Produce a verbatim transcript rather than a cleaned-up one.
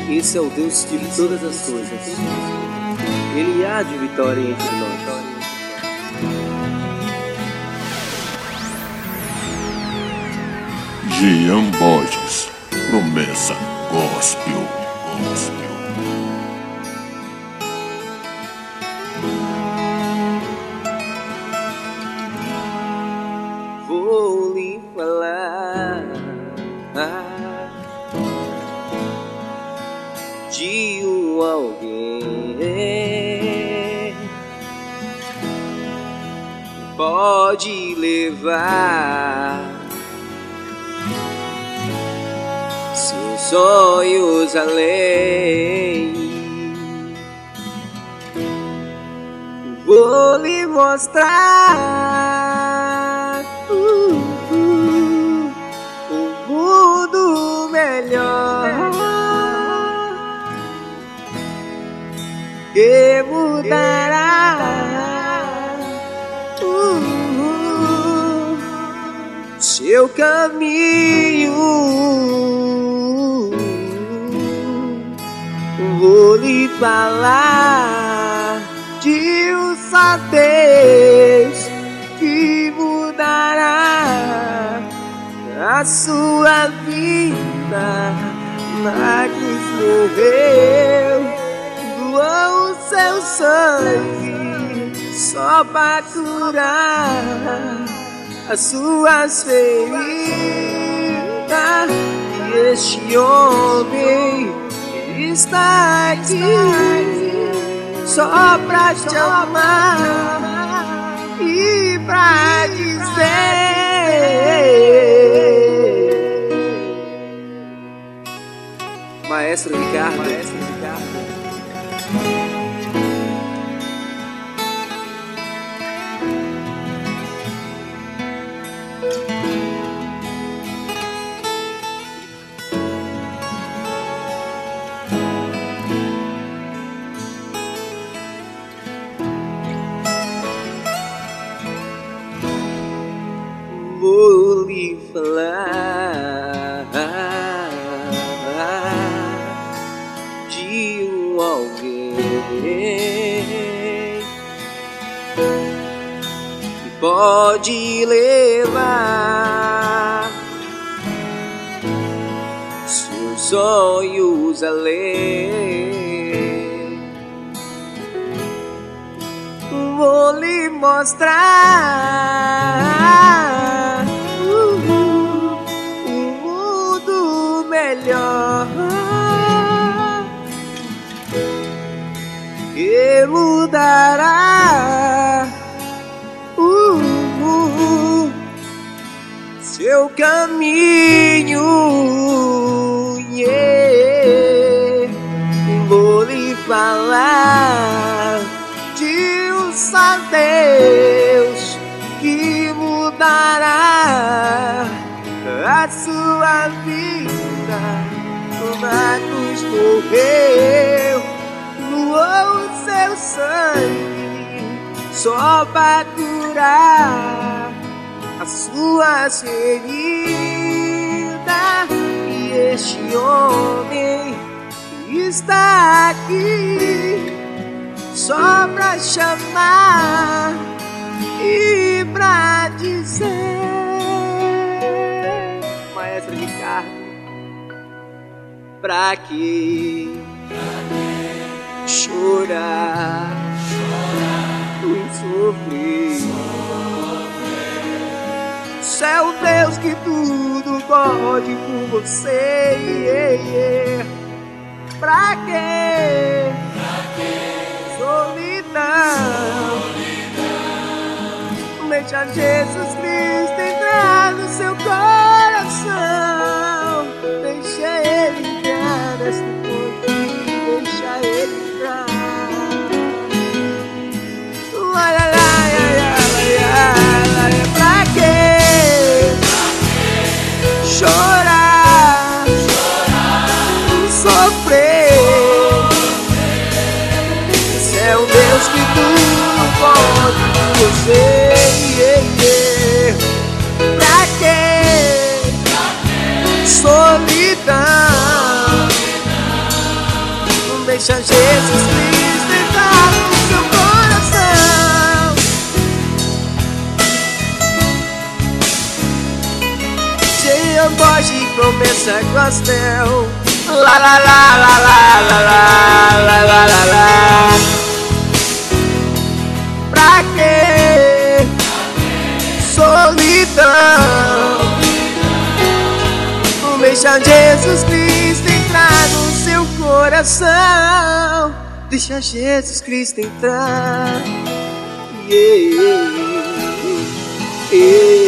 Esse é o Deus de todas as coisas. Ele há de vitória entre nós. Jean Borges, promessa gospel, gospel. Vou lhe falar de um alguém que pode levar seus sonhos além. Vou lhe mostrar uh, uh, um mundo melhor que mudará uh, uh, seu caminho. Vou lhe falar de um só Deus que mudará a sua vida. Na cruz morreu, doou o seu sangue só para curar as suas feridas. E este homem está aqui só pra te amar e pra dizer. Maestro Ricardo, Maestro Ricardo. Vou lhe falar de um alguém que pode levar seus sonhos além. Vou lhe mostrar melhor que mudará uh, uh, seu caminho. Yeah. Vou lhe falar de um só Deus que mudará a sua vida. Na cruz morreu, doou o seu sangue só para curar as suas feridas. E este homem está aqui só pra chamar e pra dizer. Maestro Ricardo, pra que chorar, chorar e sofrer? Se é o Deus que tudo pode por você. Yeah, yeah. Pra que solidão? Deixa Jesus Cristo entrar no seu coração. Deixa Ele entrar nesta noite. Deixa Ele entrar. Lai, lai, lai, lai, lai. Pra que chorar, chorar, sofrer? Esse é o Deus que tudo pode por você. Yeah, yeah. Pra que solidão? promessa gospel. La la la la la la la la la la la. Pra que solidão? Deixa Jesus Cristo entrar no seu coração. Deixa Jesus Cristo entrar. Yeah, yeah, yeah.